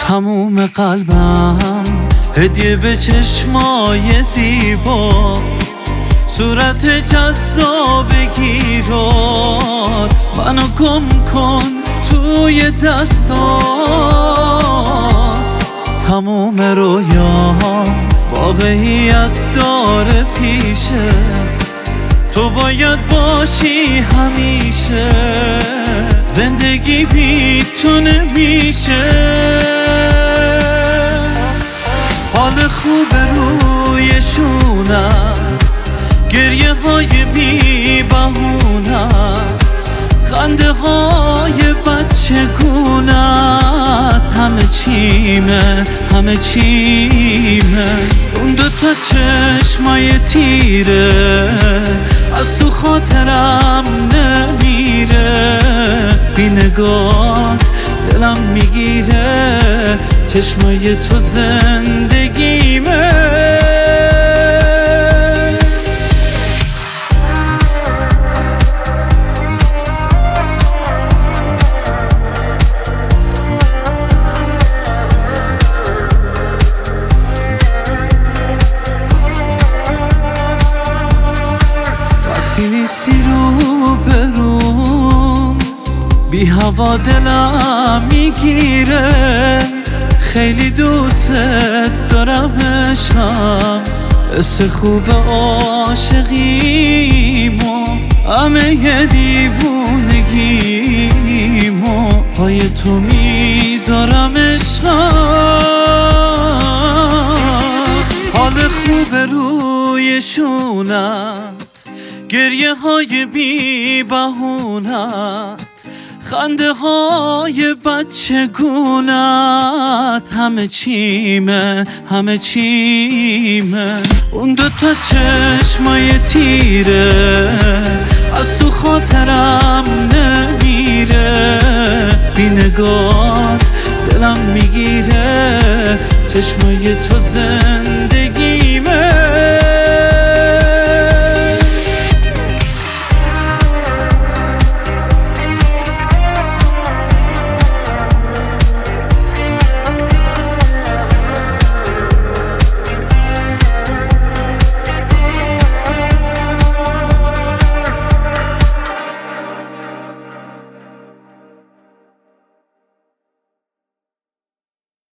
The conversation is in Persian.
تموم قلبم هدیه به چشمای زیبا، صورت جذاب گیرات، منو گم کن توی دستات. تموم رویام واقعیت داره پیشت، تو باید باشی همیشه، زندگی بی تو نمیشه. حال خوب روی شونت، گریه های بی بهونت، خنده های بچگونت، همه چیمه همه چیمه. اون دوتا چشمای تیره از تو خاطرم نمیره، بی نگات دلم میگیره، چشمای تو زندگیمه. وقتی نیستی رو بروم، بی هوا دلم میگیره، خیلی دوست دارم عشقم، حس خوب عاشقیمو، همه دیوونگیمو پای تو میذارم عشقم. حال خوب روی شونت، گریه های بی بهونت، خنده های بچگونت، همه چیمه همه چیمه. اون دوتا چشمای تیره از تو خاطرم نمیره، بی نگات دلم میگیره، چشمای تو زندگی